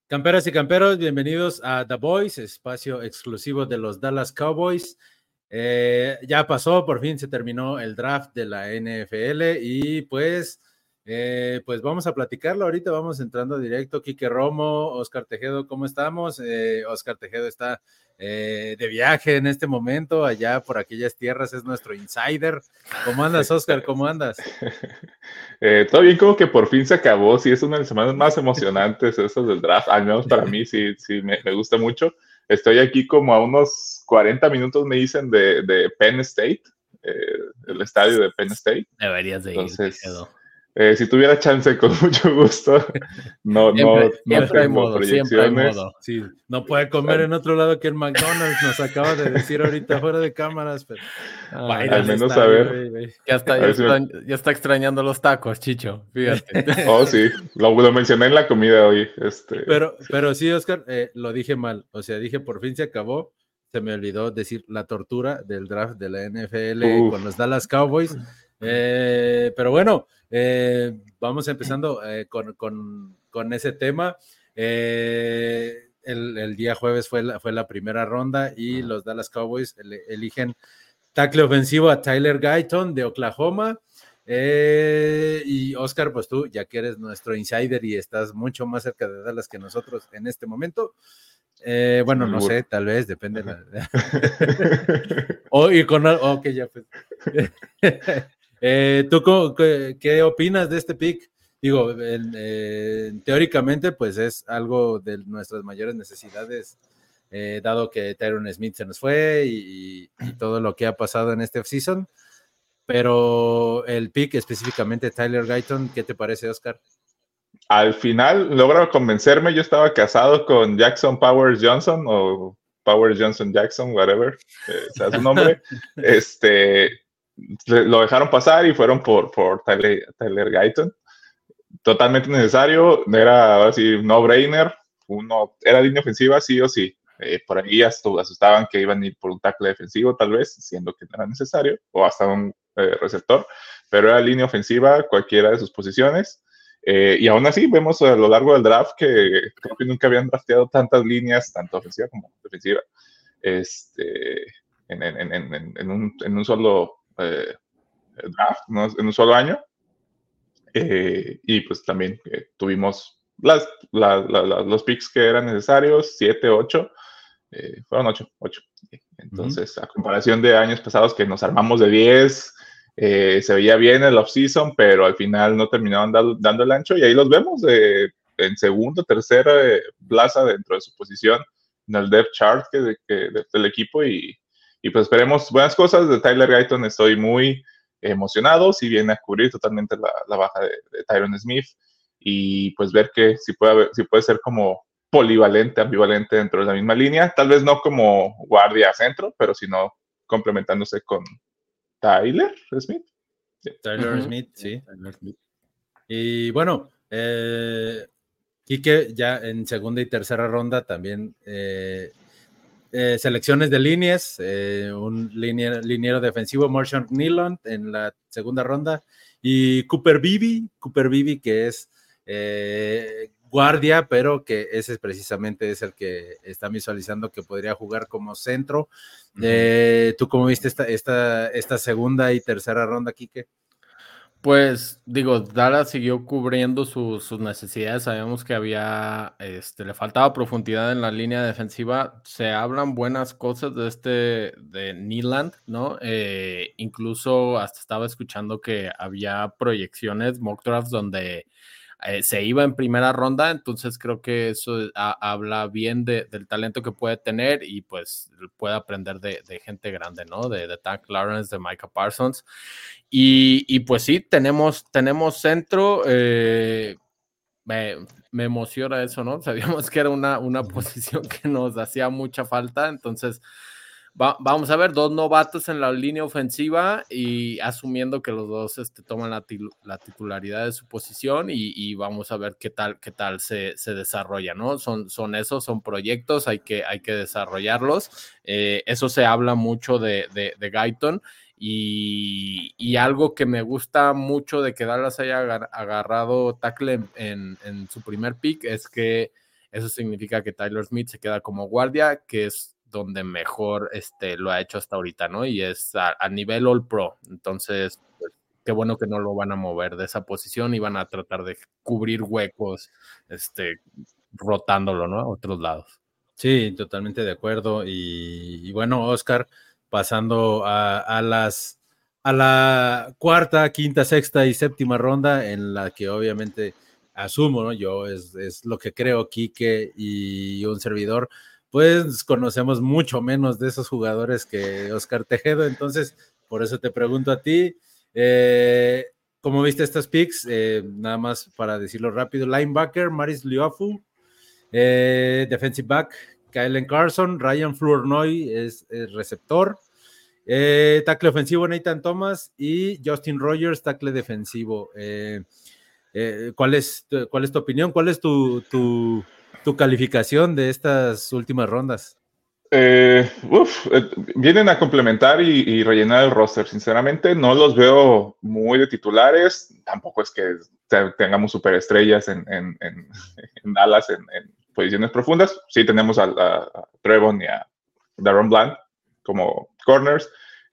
Camperas y camperos, bienvenidos a The Boys, espacio exclusivo de los Dallas Cowboys. Ya pasó, por fin se terminó el draft de la NFL y pues vamos a platicarlo ahorita, vamos entrando directo. Quique Romo, Oscar Tejedo, ¿cómo estamos? Oscar Tejedo está de viaje en este momento, allá por aquellas tierras, es nuestro insider. ¿Cómo andas, Oscar? ¿Cómo andas? Todo bien, como que por fin se acabó. Sí, es una de las semanas más emocionantes esas del draft. Al menos para mí, sí, me gusta mucho. Estoy aquí como a unos 40 minutos, me dicen, de Penn State, el estadio de Penn State. Deberías de ir, Entonces, si tuviera chance, con mucho gusto. No Siempre hay tengo modo, proyecciones. Sí, no puede comer en otro lado que en McDonald's, nos acaba de decir ahorita fuera de cámaras, pero va a ir al al menos estadio, a ver. güey. Ya está extrañando los tacos, Chicho, fíjate. Oh, sí, lo mencioné en la comida hoy. Pero sí, Oscar, lo dije mal, o sea, dije por fin se acabó, se me olvidó decir la tortura del draft de la NFL con los Dallas Cowboys, pero bueno, vamos empezando con ese tema. El día jueves fue la primera ronda y los Dallas Cowboys eligen tackle ofensivo a Tyler Guyton de Oklahoma. Y Oscar, pues tú, ya que eres nuestro insider y estás mucho más cerca de Dallas que nosotros en este momento, bueno, no sé, tal vez, depende. Ok, ya pues. ¿Tú qué opinas de este pick? Digo, teóricamente, pues es algo de nuestras mayores necesidades, dado que Tyron Smith se nos fue y todo lo que ha pasado en este offseason. Pero el pick específicamente Tyler Guyton, ¿qué te parece, Oscar? Al final logra convencerme. Yo estaba casado con Jackson Powers Johnson o Powers Johnson Jackson, whatever sea su nombre. Lo dejaron pasar y fueron por Tyler Guyton. Totalmente necesario. Era así no-brainer. Era línea ofensiva, sí o sí. Por ahí asustaban que iban a ir por un tackle defensivo, tal vez, siendo que no era necesario, o hasta un receptor, pero era línea ofensiva, cualquiera de sus posiciones. Y aún así, vemos a lo largo del draft que creo que nunca habían drafteado tantas líneas, tanto ofensiva como defensiva, en un solo draft, ¿no? En un solo año. Y pues también tuvimos los picks que eran necesarios, 7, 8, fueron 8. Entonces, a comparación de años pasados que nos armamos de 10, se veía bien el off-season, pero al final no terminaban dando el ancho y ahí los vemos en segunda, tercera plaza dentro de su posición en el depth chart del equipo y pues esperemos buenas cosas de Tyler Guyton. Estoy muy emocionado, si viene a cubrir totalmente la baja de Tyron Smith y pues ver que si puede ser como polivalente, ambivalente dentro de la misma línea, tal vez no como guardia centro, pero sino complementándose con Tyler Smith. Sí. Tyler Smith, sí. Y bueno, Quique ya en segunda y tercera ronda también selecciones de líneas, un liniero defensivo, Marshall Nyland en la segunda ronda y Cooper Beebe que es guardia, pero que ese precisamente es el que está visualizando que podría jugar como centro. ¿Tú cómo viste esta segunda y tercera ronda, Quique? Pues digo, Dallas siguió cubriendo sus necesidades. Sabemos que le faltaba profundidad en la línea defensiva. Se hablan buenas cosas de Nyland, ¿no? Incluso hasta estaba escuchando que había proyecciones, mock drafts, donde se iba en primera ronda, entonces creo que eso habla bien del talento que puede tener y pues puede aprender de gente grande, ¿no? De Tank Lawrence, de Micah Parsons. Y pues sí, tenemos centro. Me emociona eso, ¿no? Sabíamos que era una posición que nos hacía mucha falta, entonces vamos a ver 2 novatos en la línea ofensiva y asumiendo que los dos toman la titularidad de su posición y vamos a ver qué tal se desarrolla, ¿no? Son proyectos, hay que desarrollarlos. Eso se habla mucho de Guyton. Y algo que me gusta mucho de que Dallas haya agarrado tackle en su primer pick es que Eso significa que Tyler Smith se queda como guardia, que es donde mejor lo ha hecho hasta ahorita, ¿no? Y es a nivel All Pro. Entonces, pues, qué bueno que no lo van a mover de esa posición y van a tratar de cubrir huecos, rotándolo, ¿no? A otros lados. Sí, totalmente de acuerdo. Y bueno, Oscar, pasando a la cuarta, quinta, sexta y séptima ronda, en la que obviamente asumo, ¿no? Yo es lo que creo, Quique y un servidor, pues conocemos mucho menos de esos jugadores que Oscar Tejedo. Entonces, por eso te pregunto a ti, ¿cómo viste estas picks? Nada más para decirlo rápido: linebacker, Maris Liofu. Defensive back, Kylen Carson. Ryan Flournoy es el receptor. Tackle ofensivo, Nathan Thomas. Y Justin Rogers, tackle defensivo. ¿Cuál es tu opinión? ¿Cuál es tu calificación de estas últimas rondas? Vienen a complementar y rellenar el roster. Sinceramente, no los veo muy de titulares. Tampoco es que tengamos superestrellas en Dallas en posiciones profundas. Sí tenemos a Trevon y a Daron Bland como corners.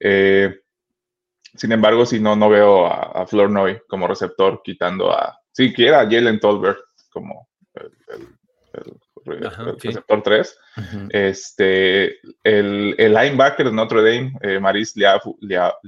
Sin embargo, si no veo a Flournoy como receptor, quitando siquiera a Jalen Tolbert como el receptor 3. Uh-huh. El linebacker de Notre Dame, Maris Liufau.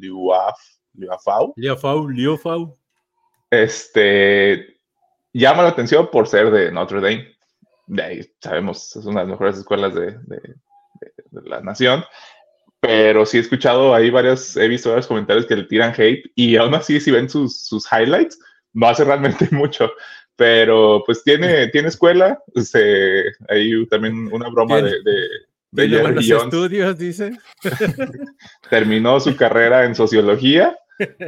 Llama la atención por ser de Notre Dame. De ahí sabemos, es una de las mejores escuelas de la nación. Pero sí he escuchado ahí he visto varios comentarios que le tiran hate, y aún así, si ven sus highlights, no hace realmente mucho. Pero pues tiene escuela. Hay también una broma de Jerry Jones. Estudios, dice. Terminó su carrera en sociología.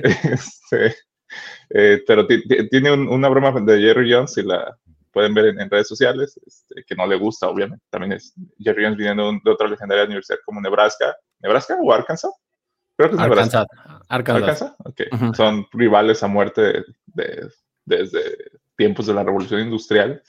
Pero tiene una broma de Jerry Jones, si la pueden ver en redes sociales, que no le gusta, obviamente. También es Jerry Jones viniendo de otra legendaria universidad como Nebraska o Arkansas. Creo que es Nebraska. Arkansas. Okay. Uh-huh. Son rivales a muerte desde tiempos de la Revolución Industrial.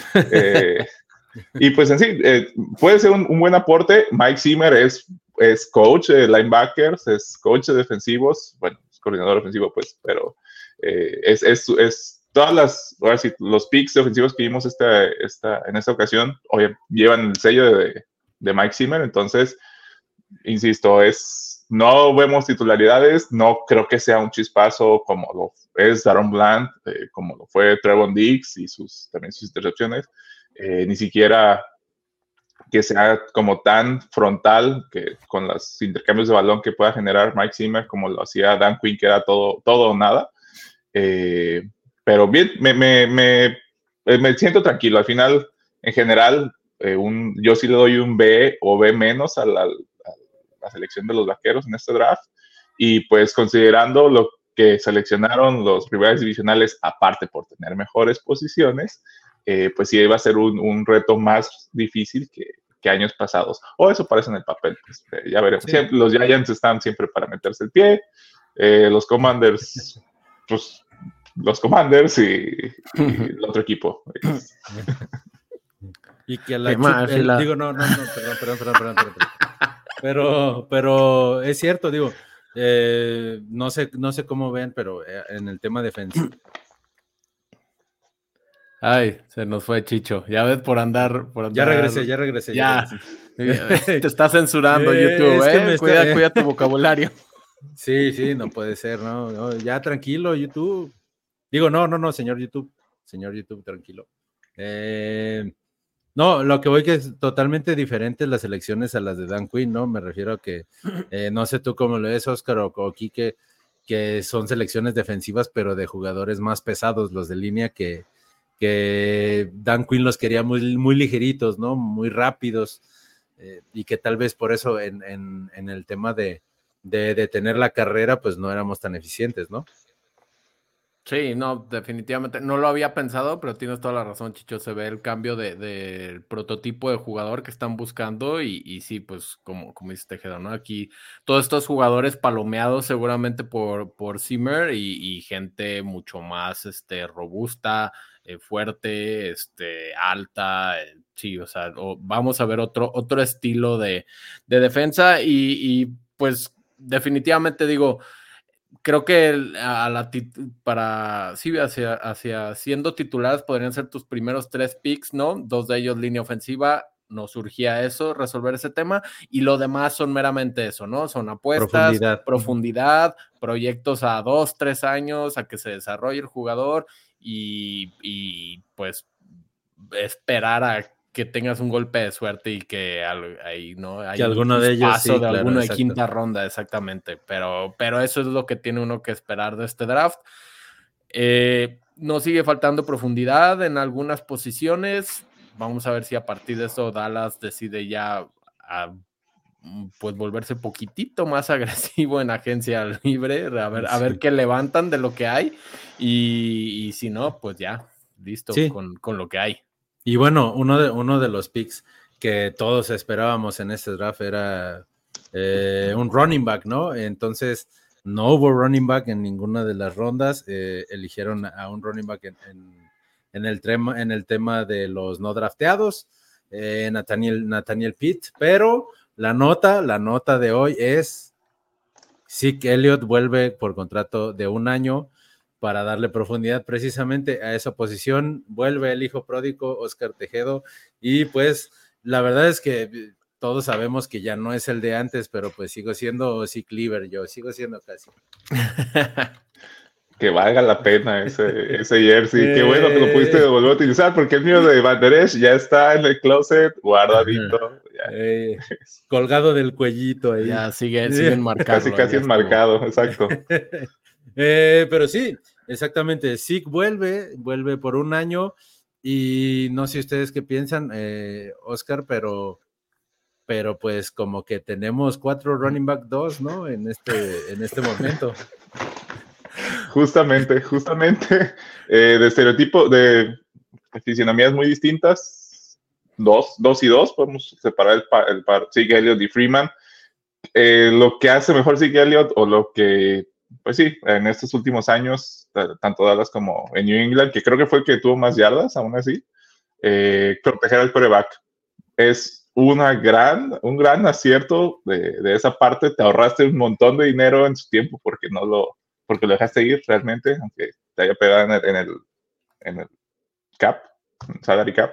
Y pues en sí, puede ser un buen aporte. Mike Zimmer es coach de linebackers, es coach de defensivos, bueno, es coordinador ofensivo, pues, pero es todas los picks ofensivos que vimos en esta ocasión, llevan el sello de Mike Zimmer. Entonces, insisto, no vemos titularidades. No creo que sea un chispazo como lo es Daron Bland, como lo fue Trevon Diggs y también sus intercepciones. Ni siquiera que sea como tan frontal que con los intercambios de balón que pueda generar Mike Zimmer, como lo hacía Dan Quinn, que era todo o nada. Pero bien, me siento tranquilo. Al final, en general, yo sí le doy un B o B menos a la selección de los Vaqueros en este draft. Y pues considerando lo que seleccionaron los rivales divisionales, aparte por tener mejores posiciones, pues sí iba a ser un reto más difícil que años pasados. O eso parece en el papel. Pues, ya veremos. Sí. Siempre, los Giants están siempre para meterse el pie. Los Commanders, pues los Commanders y el otro equipo. Y que digo, no, perdón. Pero es cierto, digo, no sé cómo ven, pero en el tema defensivo. Ay, se nos fue Chicho. Ya ves por andar. Ya regresé. Ya. Te está censurando YouTube, cuida tu vocabulario. Sí, no puede ser, no, ya tranquilo, YouTube. Digo, no, señor YouTube, tranquilo. No, lo que voy que es totalmente diferente las elecciones a las de Dan Quinn, ¿no? Me refiero a que, no sé tú cómo lo ves, Oscar o Quique, que son selecciones defensivas, pero de jugadores más pesados, los de línea, que Dan Quinn los quería muy, muy ligeritos, ¿no? Muy rápidos, y que tal vez por eso en el tema de detener la carrera, pues no éramos tan eficientes, ¿no? Sí, no, definitivamente. No lo había pensado, pero tienes toda la razón, Chicho. Se ve el cambio del prototipo de jugador que están buscando y sí, pues como dice Tejeda, ¿no? Aquí todos estos jugadores palomeados seguramente por Zimmer y gente mucho más robusta, fuerte, alta. Sí, o sea, vamos a ver otro estilo de defensa y pues definitivamente digo creo que hacia siendo titulares podrían ser tus primeros 3 picks, ¿no? 2 de ellos línea ofensiva, nos surgía eso, resolver ese tema, y lo demás son meramente eso, ¿no? Son apuestas, profundidad, proyectos a 2, 3 años, a que se desarrolle el jugador y pues esperar a que tengas un golpe de suerte y que ahí no hay alguno de ellos sí, de claro, alguno de exacto. quinta ronda, exactamente. Pero eso es lo que tiene uno que esperar de este draft. Nos sigue faltando profundidad en algunas posiciones. Vamos a ver si a partir de eso Dallas decide ya pues volverse poquitito más agresivo en agencia libre, a ver qué levantan de lo que hay y si no, pues ya, listo sí. con lo que hay. Y bueno, uno de los picks que todos esperábamos en este draft era un running back, ¿no? Entonces, no hubo running back en ninguna de las rondas. Eligieron a un running back en el tema de los no drafteados, Nathaniel Pitt, pero la nota de hoy es Zeke Elliott vuelve por contrato de 1 año para darle profundidad precisamente a esa posición. Vuelve el hijo pródigo, Oscar Tejedo, y pues la verdad es que todos sabemos que ya no es el de antes, pero pues sigo siendo Zeke Lieber, yo sigo siendo casi. Que valga la pena ese jersey. Qué bueno que lo pudiste volver a utilizar, porque el mío de Van Der Esch ya está en el closet, guardadito. Colgado del cuellito ahí. Ya sigue enmarcado. Casi enmarcado, exacto. Pero sí, exactamente. Zeke vuelve por 1 año y no sé ustedes qué piensan, Oscar, pero pues como que tenemos 4 running back 2, ¿no? En este momento. Justamente, de estereotipo, de fisionomías muy distintas, dos y dos, podemos separar el par Zeke Elliott y Freeman. Lo que hace mejor Zeke Elliott, o lo que, pues sí, en estos últimos años, tanto Dallas como en New England, que creo que fue el que tuvo más yardas, aún así, proteger al quarterback. Es un gran acierto de esa parte. Te ahorraste un montón de dinero en su tiempo porque lo dejaste ir realmente, aunque te haya pegado en el cap, salary cap.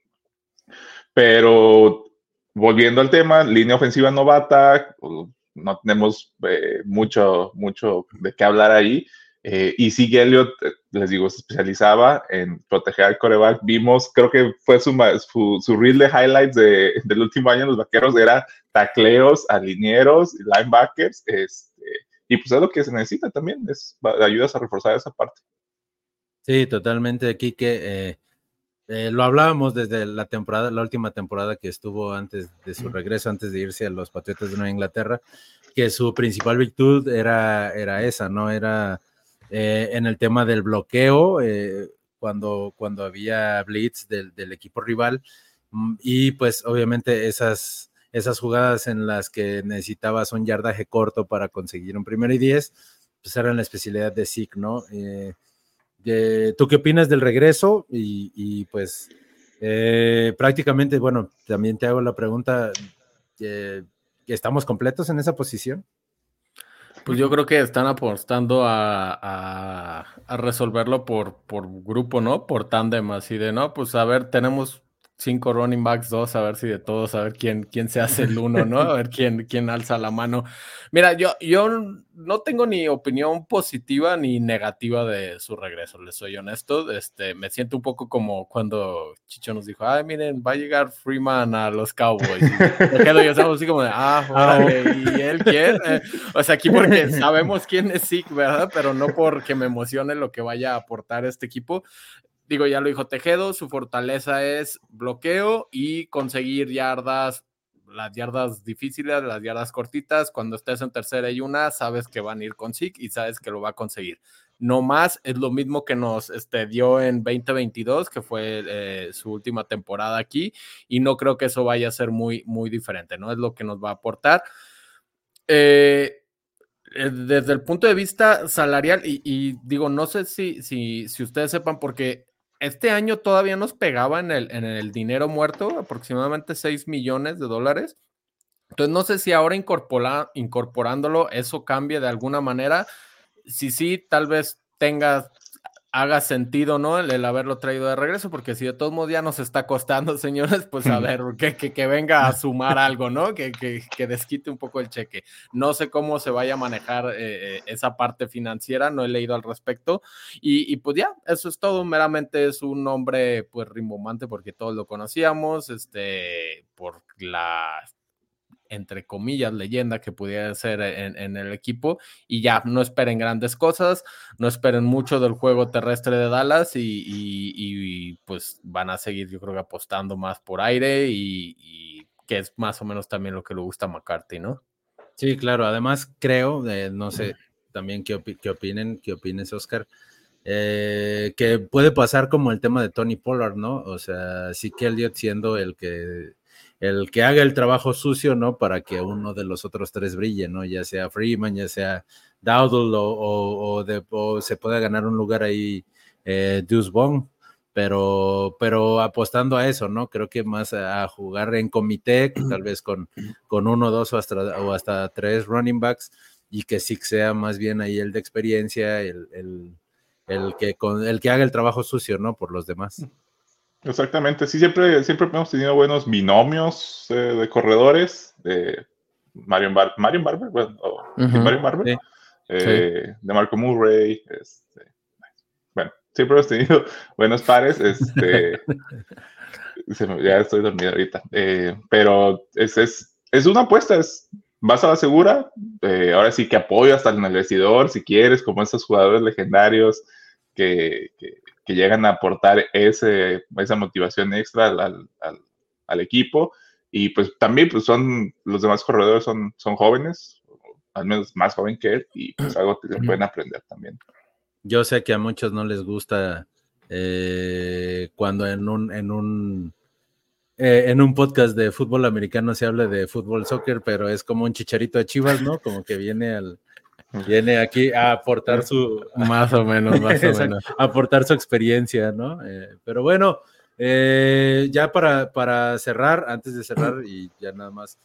Pero volviendo al tema, línea ofensiva novata, no tenemos mucho de qué hablar ahí. Y Zeke Elliott, les digo, se especializaba en proteger al quarterback. Vimos, creo que fue su reel de highlights del último año en los Vaqueros, era tacleos a linieros, linebackers, y pues es lo que se necesita también, ayudas a reforzar esa parte. Sí, totalmente, aquí que lo hablábamos desde la última temporada que estuvo antes de su regreso, antes de irse a los Patriotas de Nueva Inglaterra, que su principal virtud era esa, ¿no? Era en el tema del bloqueo, cuando había blitz del equipo rival, y pues obviamente esas jugadas en las que necesitabas un yardaje corto para conseguir un 1º y 10, pues eran la especialidad de Zeke, ¿no? ¿Tú qué opinas del regreso? Y pues prácticamente, bueno, también te hago la pregunta, ¿estamos completos en esa posición? Pues yo creo que están apostando a resolverlo por grupo, ¿no? Por tándem, así de, ¿no? Pues a ver, tenemos 5 running backs, 2, a ver si de todos, a ver quién se hace el 1, ¿no? A ver quién alza la mano. Mira, yo no tengo ni opinión positiva ni negativa de su regreso, les soy honesto. Me siento un poco como cuando Chicho nos dijo, ay, miren, va a llegar Freeman a los Cowboys. Y yo estamos así como de, órale, ¿y él quién? O sea, aquí porque sabemos quién es Zeke, ¿verdad? Pero no porque me emocione lo que vaya a aportar este equipo. Digo, ya lo dijo Tejedo, su fortaleza es bloqueo y conseguir yardas, las yardas difíciles, las yardas cortitas. Cuando estés en 3rd y 1, sabes que van a ir con Zeke y sabes que lo va a conseguir. no más. Es lo mismo que nos dio en 2022, que fue su última temporada aquí, y no creo que eso vaya a ser muy, muy diferente, ¿no? Es lo que nos va a aportar. Desde el punto de vista salarial, y digo, no sé si ustedes sepan, porque este año todavía nos pegaba en el dinero muerto, aproximadamente $6 millones. Entonces, no sé si ahora incorporándolo, eso cambie de alguna manera. Si sí, tal vez haga sentido, ¿no? El haberlo traído de regreso, porque si de todos modos ya nos está costando, señores, pues a ver, que venga a sumar algo, ¿no? Que desquite un poco el cheque. No sé cómo se vaya a manejar esa parte financiera, no he leído al respecto. Y pues ya, eso es todo. Meramente es un nombre, pues, rimbombante, porque todos lo conocíamos, por la, entre comillas, leyenda que pudiera ser en el equipo, y ya, no esperen grandes cosas, no esperen mucho del juego terrestre de Dallas, y pues van a seguir, yo creo que apostando más por aire, y que es más o menos también lo que le gusta a McCarthy, ¿no? Sí, claro, además creo, no sé, también qué opines, Oscar, que puede pasar como el tema de Tony Pollard, ¿no? O sea, sí que Elliott siendo el que haga el trabajo sucio, ¿no? Para que uno de los otros tres brille, ¿no? Ya sea Freeman, ya sea Dowdle o se pueda ganar un lugar ahí Deuce Vaughn, pero apostando a eso, ¿no? Creo que más a jugar en comité, tal vez con uno, dos o hasta tres running backs, y que sí sea más bien ahí el de experiencia, el que haga el trabajo sucio, ¿no? Por los demás. Exactamente, sí, siempre hemos tenido buenos binomios de corredores, de Marion Barber, bueno, Marion Barber, Sí. de Marco Murray, bueno, siempre hemos tenido buenos pares, ya estoy dormido ahorita, pero es una apuesta, vas a la segura, ahora sí que apoyo hasta en el vestidor, si quieres, como esos jugadores legendarios que llegan a aportar esa motivación extra al equipo, y pues también pues los demás corredores son jóvenes, al menos más joven que él, y pues algo que se pueden aprender también. Yo sé que a muchos no les gusta cuando en un podcast de fútbol americano se habla de fútbol soccer, pero es como un Chicharito de Chivas, ¿no? Como que viene aquí a aportar más o menos, aportar su experiencia, ¿no? Pero bueno, ya para cerrar, antes de cerrar y ya nada más,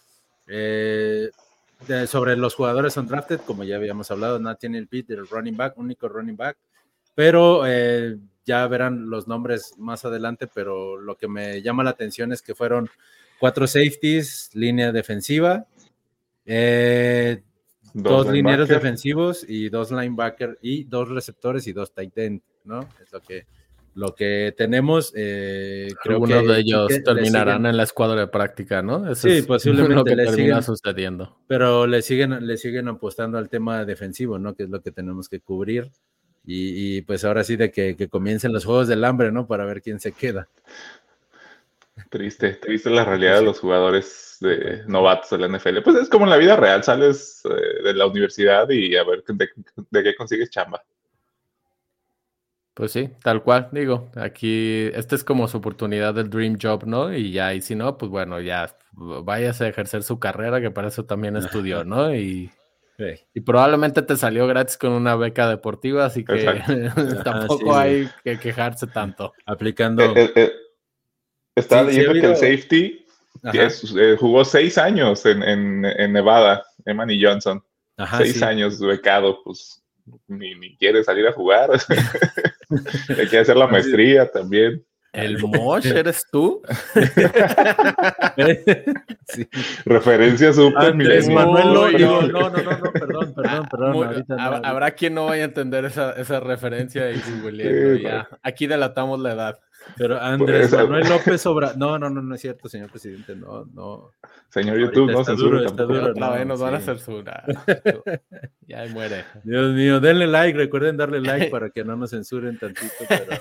sobre los jugadores undrafted, como ya habíamos hablado, Nathaniel Pitt, el running back, único running back, pero ya verán los nombres más adelante, pero lo que me llama la atención es que fueron 4 safeties, línea defensiva, 2 linieros defensivos y 2 linebackers y 2 receptores y 2 tight end, ¿no? Es lo que tenemos. Creo algunos de ellos terminarán en la escuadra de práctica, ¿no? Eso sí, posiblemente lo que termina sucediendo. Pero le siguen apostando al tema defensivo, ¿no? Que es lo que tenemos que cubrir. Y pues ahora sí de que comiencen los juegos del hambre, ¿no? Para ver quién se queda. Triste la realidad de los jugadores novatos de la NFL. Pues es como en la vida real, sales de la universidad y a ver de qué consigues chamba. Pues sí, tal cual, digo, aquí esta es como su oportunidad del dream job, ¿no? Y ya, y si no, pues bueno, ya váyase a ejercer su carrera, que para eso también estudió, ¿no? Y probablemente te salió gratis con una beca deportiva, así que tampoco hay que quejarse tanto. Aplicando. Estaba leyendo que el safety jugó 6 años en Nevada, Emani Johnson. 6 años becado, pues ni quiere salir a jugar. Hay que hacer la maestría también. ¿El Mosh eres tú? Sí. Referencia súper Andrés Manuel perdón. Habrá quien no vaya a entender esa referencia y googleando, ya. Aquí delatamos la edad. Pero Andrés Manuel López Obrador. No es cierto, señor presidente. No. Señor YouTube, no censuren tampoco. Otra vez nos van a censurar. Ya muere. Dios mío, denle like, recuerden darle like para que no nos censuren tantito.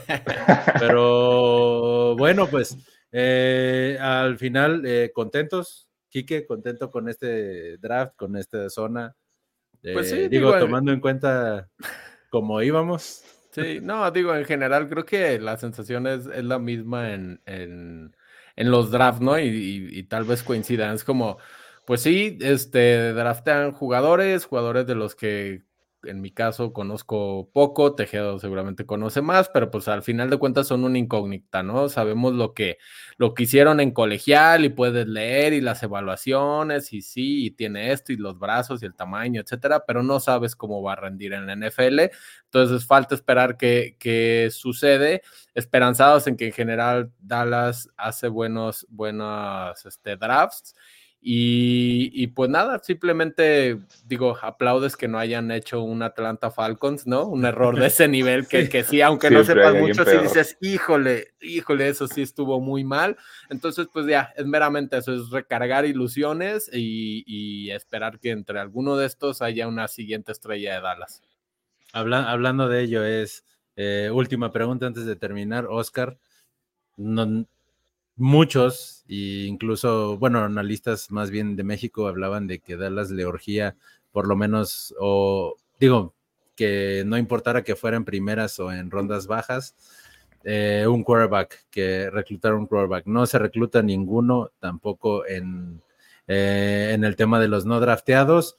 Pero bueno, pues al final, contentos. Quique, contento con este draft, con esta zona. Pues sí, digo, tomando en cuenta como íbamos. Sí, no, digo, en general creo que la sensación es la misma en los drafts, ¿no? Y tal vez coincidan. Es como, pues sí, draftean jugadores de los que en mi caso conozco poco, Tejero seguramente conoce más, pero pues al final de cuentas son una incógnita, ¿no? Sabemos lo que hicieron en colegial y puedes leer y las evaluaciones y sí, y tiene esto y los brazos y el tamaño, etcétera, pero no sabes cómo va a rendir en la NFL. Entonces falta esperar qué sucede, esperanzados en que en general Dallas hace buenos drafts. Y pues nada, simplemente digo, aplaudes que no hayan hecho un Atlanta Falcons, ¿no? Un error de ese nivel que sí, aunque no sepas mucho, sí dices, híjole, eso sí estuvo muy mal. Entonces, pues ya, es meramente eso, es recargar ilusiones y esperar que entre alguno de estos haya una siguiente estrella de Dallas. Hablando de ello, última pregunta antes de terminar, Oscar. Muchos, e incluso, bueno, analistas más bien de México hablaban de que Dallas le urgía, por lo menos, o digo, que no importara que fuera en primeras o en rondas bajas, un quarterback, que reclutar un quarterback. No se recluta ninguno, tampoco en el tema de los no drafteados.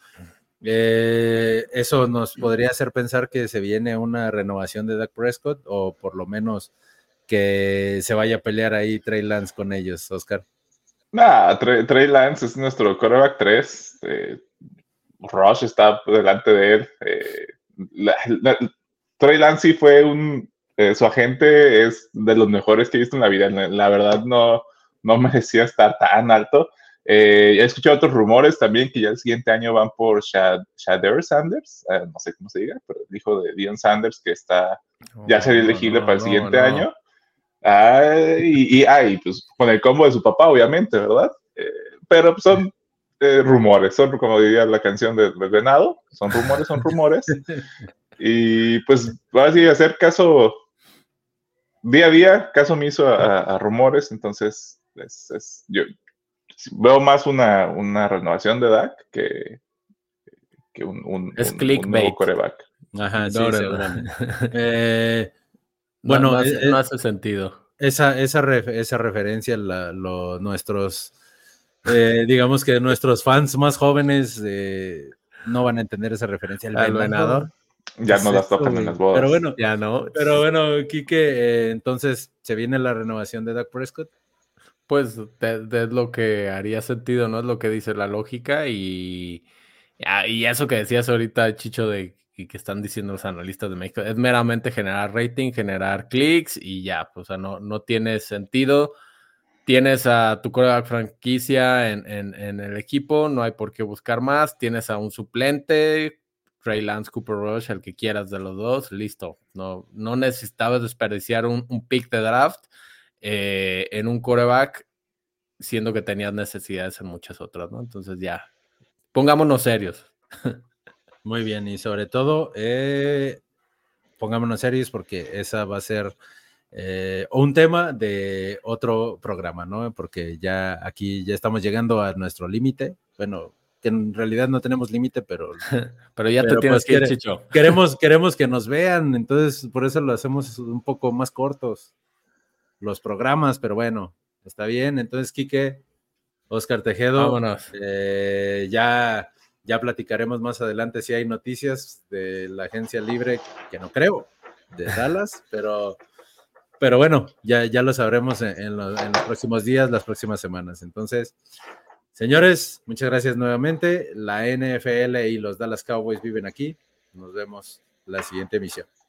Eso nos podría hacer pensar que se viene una renovación de Dak Prescott, o por lo menos que se vaya a pelear ahí Trey Lance con ellos, Oscar. Nah, Trey Lance es nuestro quarterback 3. Rush está delante de él. Trey Lance sí fue su agente es de los mejores que he visto en la vida. La verdad no merecía estar tan alto. He escuchado otros rumores también que ya el siguiente año van por Shedeur Sanders, no sé cómo se diga, pero el hijo de Deion Sanders, que ya sería elegible para el siguiente año. Pues con el combo de su papá, obviamente, ¿verdad? Pero pues, son rumores, son como diría la canción del venado, son rumores. Y pues va a hacer caso día a día, caso omiso a rumores. Entonces yo veo más una renovación de Dak que un nuevo quarterback. Ajá, sí, seguramente. Bueno, no hace sentido. Esa referencia, nuestros, digamos que nuestros fans más jóvenes no van a entender esa referencia. El venador. Ya no las tocan en las bodas. Pero bueno, ya no. Pero bueno, Quique, entonces, ¿se viene la renovación de Dak Prescott? Pues es lo que haría sentido, ¿no? Es lo que dice la lógica y eso que decías ahorita, Chicho, que están diciendo los analistas de México, es meramente generar rating, generar clics y ya, pues, o sea, no tiene sentido. Tienes a tu quarterback franquicia en el equipo, no hay por qué buscar más. Tienes a un suplente, Trey Lance, Cooper Rush, el que quieras de los dos, listo. No necesitabas desperdiciar un pick de draft en un quarterback, siendo que tenías necesidades en muchas otras, ¿no? Entonces ya, pongámonos serios. Muy bien, y sobre todo, pongámonos serios porque esa va a ser un tema de otro programa, ¿no? Porque ya aquí ya estamos llegando a nuestro límite. Bueno, que en realidad no tenemos límite, pero ya te tienes que ir, Chicho. Queremos que nos vean, entonces por eso lo hacemos un poco más cortos los programas, pero bueno, está bien. Entonces, Quique, Oscar Tejedo, vámonos. Ya platicaremos más adelante si hay noticias de la agencia libre, que no creo, de Dallas, pero bueno, ya lo sabremos en los próximos días, las próximas semanas. Entonces, señores, muchas gracias nuevamente. La NFL y los Dallas Cowboys viven aquí. Nos vemos la siguiente emisión.